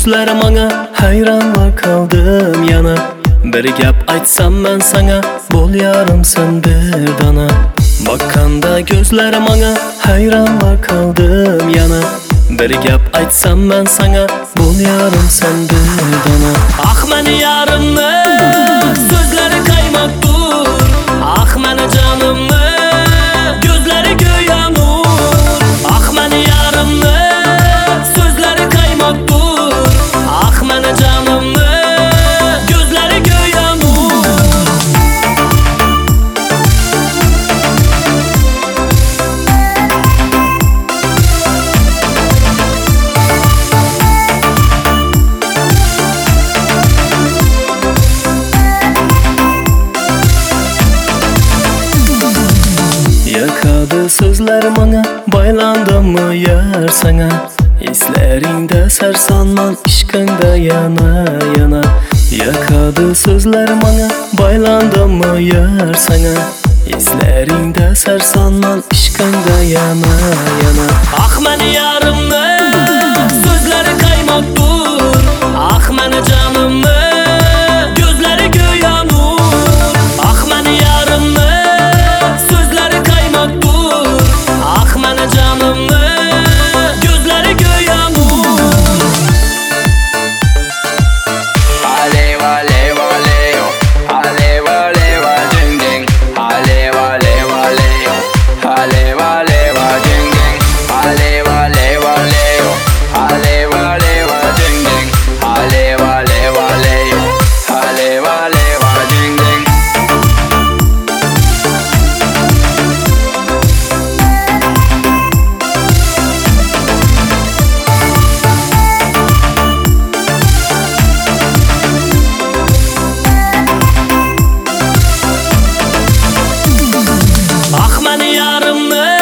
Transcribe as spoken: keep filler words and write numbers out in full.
sözleri manga hayranla kaldım yana. Bir gap aytsam ben sana, bol yarımsın bir dana. Bakanda gözleri manga hayranla kaldım yana. Bir gap aytsam ben sana, bol yarımsın bir dana. Ah meni yarımni sözleri kaymak dur. Ah meni canımni gözleri göya nur. Ah meni yarımni sözleri kaymak dur. Ah meni canımni gözleri göya nur. Yakadı sözler bana, baylandım mı yer sana? İslerinde sersanman, işkinde yana yana. Yakadı sözler bana, baylandım mı yer sana? İslerinde sersanman, işkinde yana yana. Ah meni yarımni sözleri kaymak dur. Ah meni canımni gözleri göya nur. Ah meni yarımni sözleri kaymak dur. Ah meni canımni gözleri göya nur. Alev alev alev, alev alev ding ding. Alev alev alev, alev alev ding ding. Alev alev alev, alev alev ding ding. Alev alev alev, alev alev ding ding. Ah meni yarımni